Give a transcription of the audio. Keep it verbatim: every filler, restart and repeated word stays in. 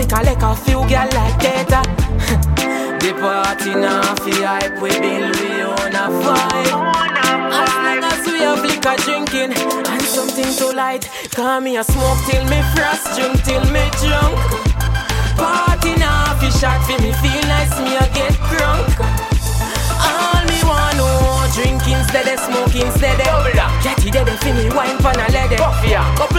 flick a lick a few girl like that. The party now fi hype, we build we own a vibe. As long as we have liquor drinking and something to light, call me a smoke till me frost, drink till me drunk. Party now fi shot fi me feel nice, me a get drunk. All me want know, drink instead of smoke instead of. Get it dead fi me wine pan a leather. Cup